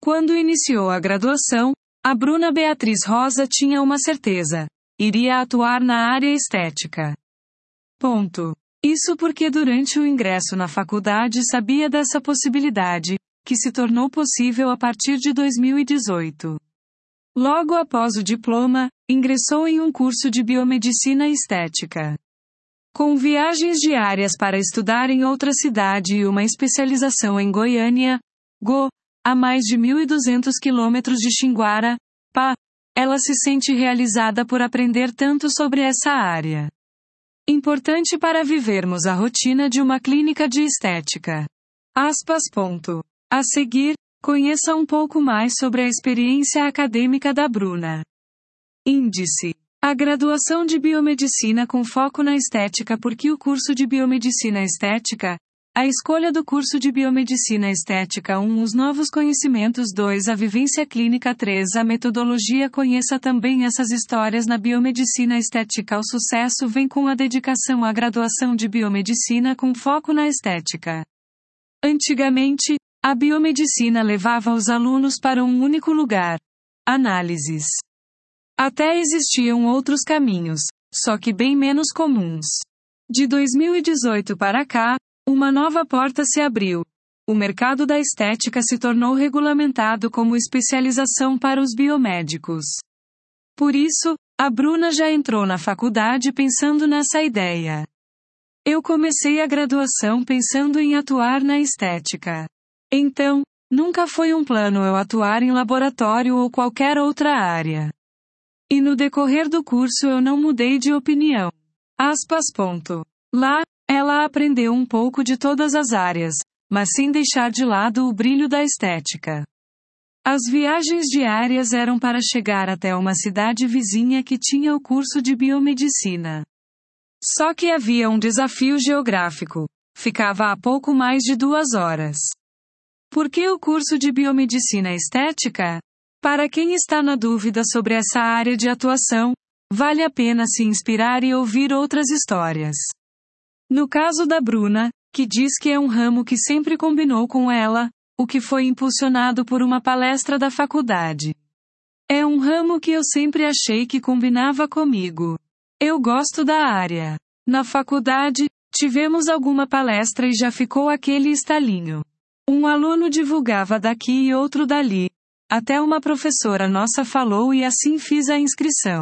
Quando iniciou a graduação, a Bruna Beatriz Rosa tinha uma certeza: iria atuar na área estética. Ponto. Isso porque durante o ingresso na faculdade sabia dessa possibilidade, que se tornou possível a partir de 2018. Logo após o diploma, ingressou em um curso de biomedicina estética. Com viagens diárias para estudar em outra cidade e uma especialização em Goiânia, a mais de 1.200 quilômetros de Xinguara, ela se sente realizada por aprender tanto sobre essa área. Importante para vivermos a rotina de uma clínica de estética. A seguir, conheça um pouco mais sobre a experiência acadêmica da Bruna. Índice: a graduação de biomedicina com foco na estética. Porque o curso de biomedicina estética? A escolha do curso de biomedicina estética. 1. Os novos conhecimentos. 2. A vivência clínica. 3. A metodologia. Conheça também essas histórias na biomedicina estética. O sucesso vem com a dedicação à graduação de biomedicina com foco na estética. Antigamente, a biomedicina levava os alunos para um único lugar: análises. Até existiam outros caminhos, só que bem menos comuns. De 2018 para cá, uma nova porta se abriu. O mercado da estética se tornou regulamentado como especialização para os biomédicos. Por isso, a Bruna já entrou na faculdade pensando nessa ideia. Eu comecei a graduação pensando em atuar na estética. Então, nunca foi um plano eu atuar em laboratório ou qualquer outra área. E no decorrer do curso eu não mudei de opinião. Lá, ela aprendeu um pouco de todas as áreas, mas sem deixar de lado o brilho da estética. As viagens diárias eram para chegar até uma cidade vizinha que tinha o curso de biomedicina. Só que havia um desafio geográfico. Ficava a pouco mais de 2 horas. Por que o curso de biomedicina estética? Para quem está na dúvida sobre essa área de atuação, vale a pena se inspirar e ouvir outras histórias. No caso da Bruna, que diz que é um ramo que sempre combinou com ela, o que foi impulsionado por uma palestra da faculdade. É um ramo que eu sempre achei que combinava comigo. Eu gosto da área. Na faculdade, tivemos alguma palestra e já ficou aquele estalinho. Um aluno divulgava daqui e outro dali. Até uma professora nossa falou e assim fiz a inscrição.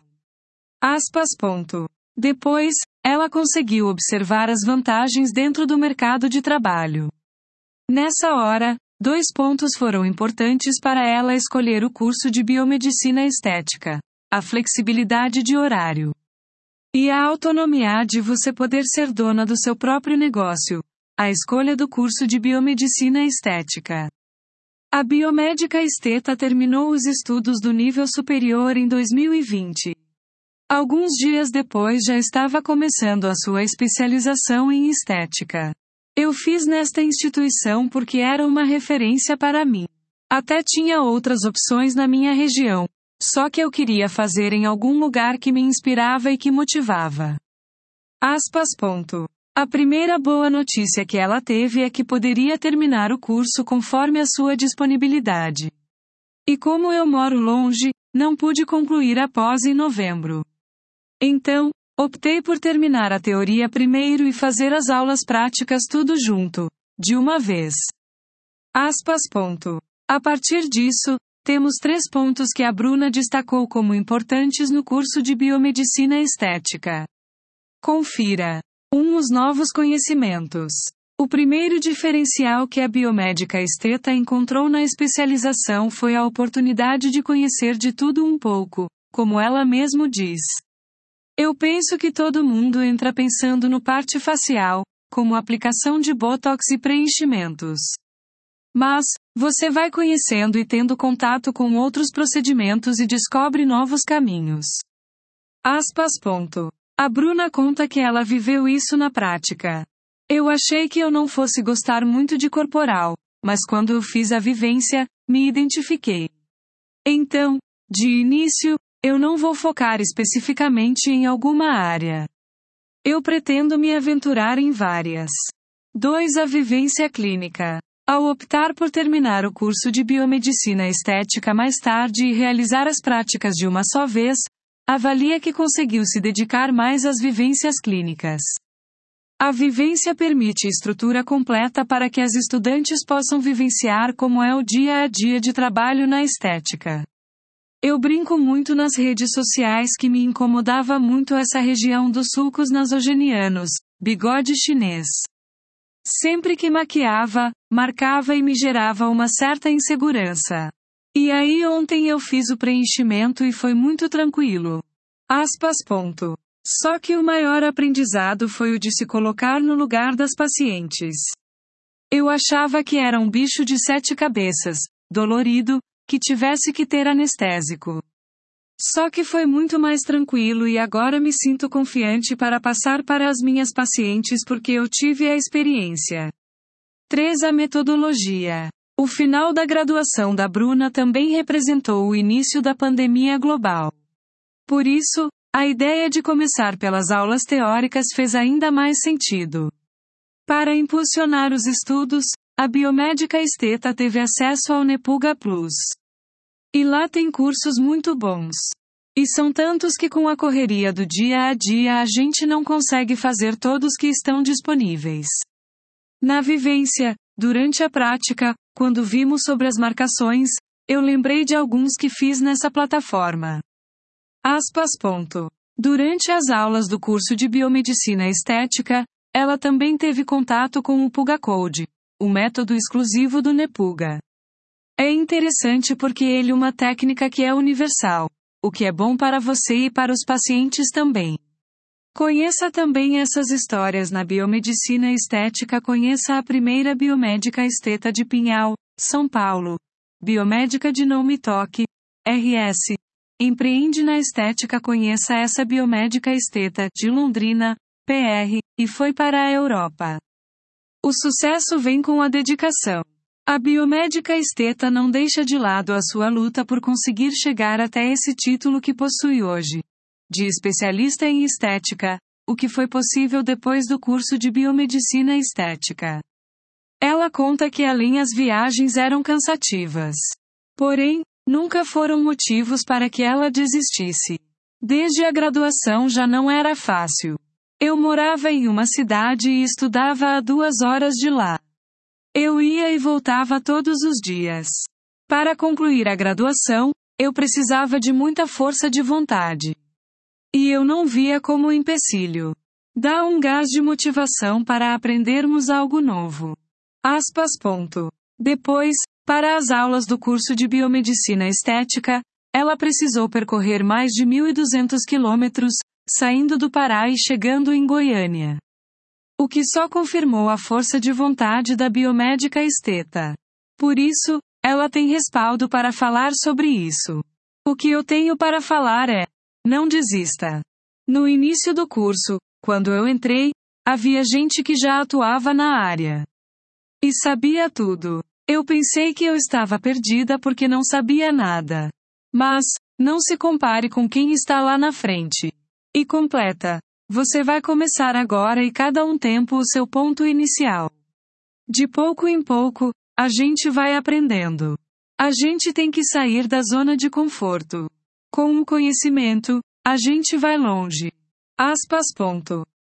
Depois, ela conseguiu observar as vantagens dentro do mercado de trabalho. Nessa hora, 2 pontos foram importantes para ela escolher o curso de biomedicina estética: a flexibilidade de horário e a autonomia de você poder ser dona do seu próprio negócio. A escolha do curso de biomedicina estética. A biomédica esteta terminou os estudos do nível superior em 2020. Alguns dias depois já estava começando a sua especialização em estética. Eu fiz nesta instituição porque era uma referência para mim. Até tinha outras opções na minha região, só que eu queria fazer em algum lugar que me inspirava e que motivava. A primeira boa notícia que ela teve é que poderia terminar o curso conforme a sua disponibilidade. E como eu moro longe, não pude concluir após em novembro. Então, optei por terminar a teoria primeiro e fazer as aulas práticas tudo junto, de uma vez. A partir disso, temos 3 pontos que a Bruna destacou como importantes no curso de biomedicina estética. Confira. 1. Os novos conhecimentos. O primeiro diferencial que a biomédica esteta encontrou na especialização foi a oportunidade de conhecer de tudo um pouco, como ela mesmo diz. Eu penso que todo mundo entra pensando no parte facial, como aplicação de botox e preenchimentos. Mas, você vai conhecendo e tendo contato com outros procedimentos e descobre novos caminhos. A Bruna conta que ela viveu isso na prática. Eu achei que eu não fosse gostar muito de corporal, mas quando eu fiz a vivência, me identifiquei. Então, de início, eu não vou focar especificamente em alguma área. Eu pretendo me aventurar em várias. 2. A vivência clínica. Ao optar por terminar o curso de biomedicina estética mais tarde e realizar as práticas de uma só vez, avalia que conseguiu se dedicar mais às vivências clínicas. A vivência permite estrutura completa para que as estudantes possam vivenciar como é o dia a dia de trabalho na estética. Eu brinco muito nas redes sociais que me incomodava muito essa região dos sulcos nasogenianos, bigode chinês. Sempre que maquiava, marcava e me gerava uma certa insegurança. E aí ontem eu fiz o preenchimento e foi muito tranquilo. Só que o maior aprendizado foi o de se colocar no lugar das pacientes. Eu achava que era um bicho de 7 cabeças, dolorido, que tivesse que ter anestésico. Só que foi muito mais tranquilo e agora me sinto confiante para passar para as minhas pacientes porque eu tive a experiência. 3. A metodologia. O final da graduação da Bruna também representou o início da pandemia global. Por isso, a ideia de começar pelas aulas teóricas fez ainda mais sentido. Para impulsionar os estudos, a biomédica esteta teve acesso ao Nepuga Plus. E lá tem cursos muito bons. E são tantos que com a correria do dia a dia a gente não consegue fazer todos que estão disponíveis. Na vivência, durante a prática, quando vimos sobre as marcações, eu lembrei de alguns que fiz nessa plataforma. Durante as aulas do curso de biomedicina estética, ela também teve contato com o Puga Code, o método exclusivo do Nepuga. É interessante porque ele é uma técnica que é universal, o que é bom para você e para os pacientes também. Conheça também essas histórias na biomedicina estética. Conheça a primeira biomédica esteta de Pinhal, São Paulo. Biomédica de Não Me Toque, RS. Empreende na estética. Conheça essa biomédica esteta de Londrina, PR, e foi para a Europa. O sucesso vem com a dedicação. A biomédica esteta não deixa de lado a sua luta por conseguir chegar até esse título que possui hoje, de especialista em estética, o que foi possível depois do curso de biomedicina estética. Ela conta que além as viagens eram cansativas. Porém, nunca foram motivos para que ela desistisse. Desde a graduação já não era fácil. Eu morava em uma cidade e estudava a 2 horas de lá. Eu ia e voltava todos os dias. Para concluir a graduação, eu precisava de muita força de vontade. E eu não via como empecilho. Dá um gás de motivação para aprendermos algo novo. Depois, para as aulas do curso de biomedicina estética, ela precisou percorrer mais de 1.200 quilômetros, saindo do Pará e chegando em Goiânia. O que só confirmou a força de vontade da biomédica esteta. Por isso, ela tem respaldo para falar sobre isso. O que eu tenho para falar é: não desista. No início do curso, quando eu entrei, havia gente que já atuava na área. E sabia tudo. Eu pensei que eu estava perdida porque não sabia nada. Mas, não se compare com quem está lá na frente. E completa. Você vai começar agora e cada tempo o seu ponto inicial. De pouco em pouco, a gente vai aprendendo. A gente tem que sair da zona de conforto. Com o conhecimento, a gente vai longe.